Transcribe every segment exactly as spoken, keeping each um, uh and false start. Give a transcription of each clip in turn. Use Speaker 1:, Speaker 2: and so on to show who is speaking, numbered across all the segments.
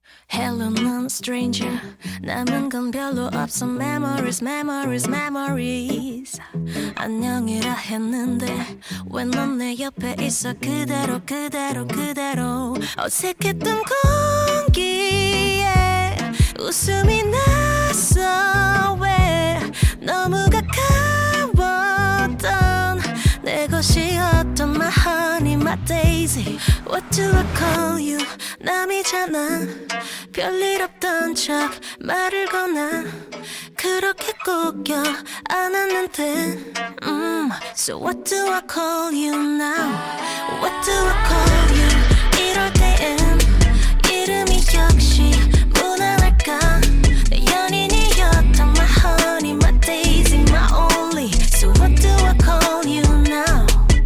Speaker 1: Hello, non stranger. 남은 건 별로 없어. Memories, memories, memories. 안녕이라 했는데 왜 넌 내 옆에 있어? 그대로, 그대로, 그대로. 어색했던 공기에 웃음이 났어. 왜 너무 가까웠던 내 것이었던 my honey, my daisy. What do I call you? 남이잖아. 별일 없던 척 말을 거나 그렇게 꼭 껴 안았는데 음, So what do I call you now? What do I call you? 이럴 때엔 이름이 역시 무난할까? 내 연인이었던 my honey, my daisy, my only. So what do I call you now?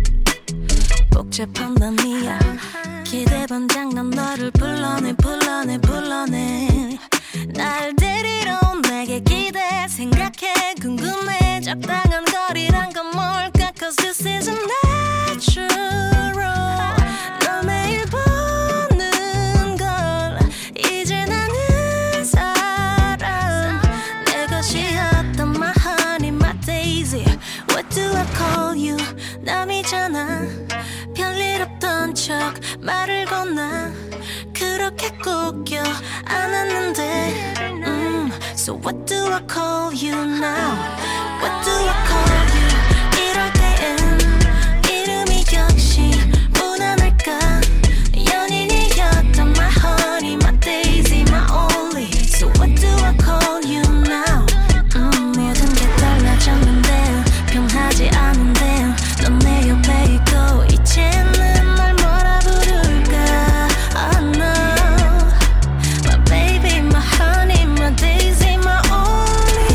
Speaker 1: 복잡한 밤이야. 기대 반장 난 너를 불러내 불러내 불러내 날 데리러 온 내게 기대 생각해 궁금해 적당한 거리란 건 뭘까? Cause this isn't natural. 너 매일 보는 걸 이제 나는 사람 내 것이었던 my honey, my daisy. What do I call you? 남이잖아. 별일 없던 척 말을 건나 그렇게 꼭 껴 안았는데 음, So what do I call you now? What do I call you? 이럴 때엔 이름이 역시 무난할까? 연인이었던 my honey, my daisy, my only. So what do I call you now? 음, 모든 게 달라졌는데 변하지 않은데 넌 내 옆에 있고 이제는 날 뭐라 부를까? I know my baby, my honey, my daisy, my only.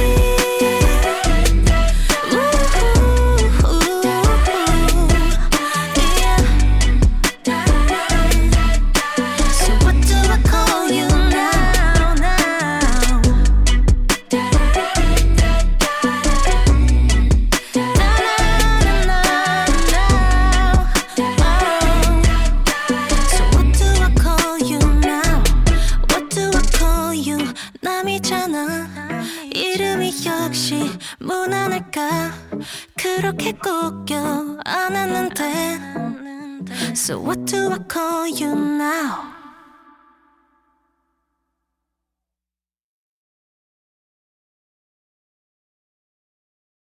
Speaker 1: Ooh, ooh, yeah. So what do I call you now, now? 남이잖아. 이름이 역시 무난할까? 그렇게 꼭 껴 안았는데 So what do I call you now?